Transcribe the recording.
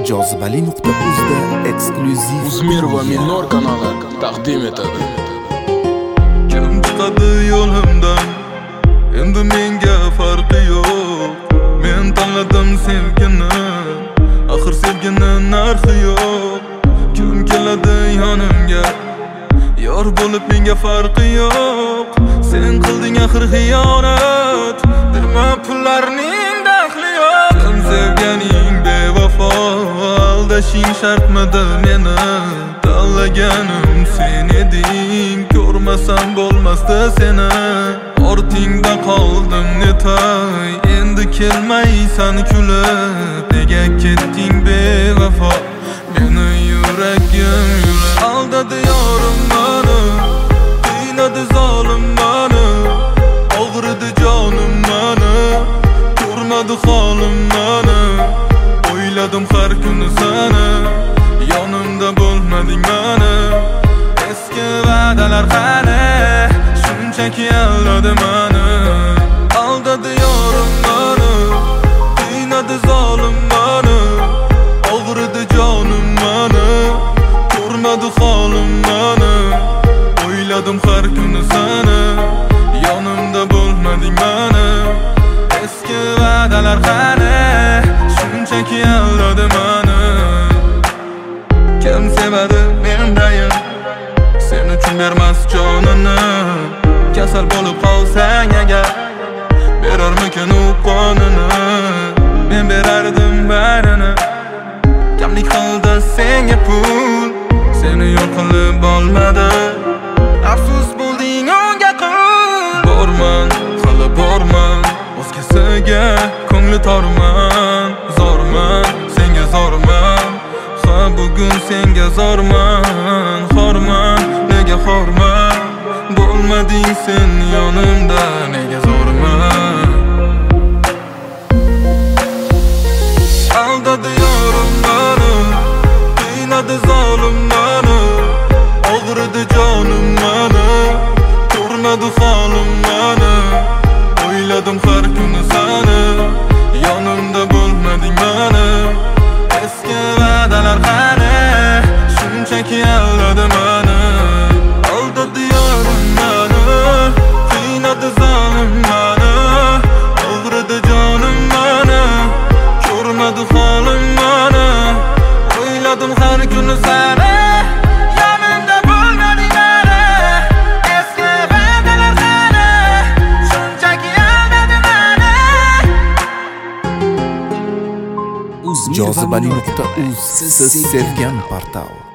Jozibali.uzda eksklyuziv Uzmir va Minor kanali taqdim etadi. Kim chiqadi yo'limdan, endi menga farqi yo'q. Men tanladim sevgini, axir sevgini narxi yo'q. Kim keladi yonimga, yor bo'lib menga farqi yo'q. Sen qilding axir xiyonat, nima pullarning daxli yo'q. Kim sevganing bevafo, aldashing shartmidi meni. Tanlaganim sen eding, ko'rmasam bo'lmasdi seni. Ortingda qoldim netay, endi kelmaysan kulib. Nega ketding bevafo, meni yuragim yulib. Aldadi yorim meni, qiynadi zolim meni. Og'ridi jonim meni, ko'rmadi holim meni. O'yladim har kuni seni, yonimda bo'lmading meni. Eski va'dalar qani, shunchaki aldadi meni. Aldadi yorim meni, qiynadi zolim meni. Og'ridi jonim meni, ko'rmadi holim meni. O'yladim har kuni seni, yonimda bo'lmading meni. Eski va'dalar qani, shunchaki aldadi meni. Kim sevadi mendayim, sen uchun bermas jonini. Kasal bo'lib qolsang agar, berarmikin u qonini. Men berardim barini, kamlik qildi senga pul, seni yo'q qilib olmadi. Afsus bo'lding unga qul. Borman, qilib borman, o'zgasiga ko'ngli torman. Zorman, senga zorman, ha bugun senga zorman. Xorman, nega xorman, bo'lmading sen yonimda, nega zo'rman. Aldadi yorim meni, qiynadi zolim meni. Og'ridi jonim meni, ko'rmadi holim meni. O'yladim har kuni seni, yonimda bo'lmading meni. Eski va'dalar qani, shunchaki aldadi meni. Aldadi yorim meni, qiynadi zolim meni. Og'ridi jonim meni, ko'rmadi holim meni. O'yladim har kuni seni, yonimda bo'lmading meni. Eski va'dalar qani, shunchaki aldadi meni. Jozibali.uz siz sevgan portal.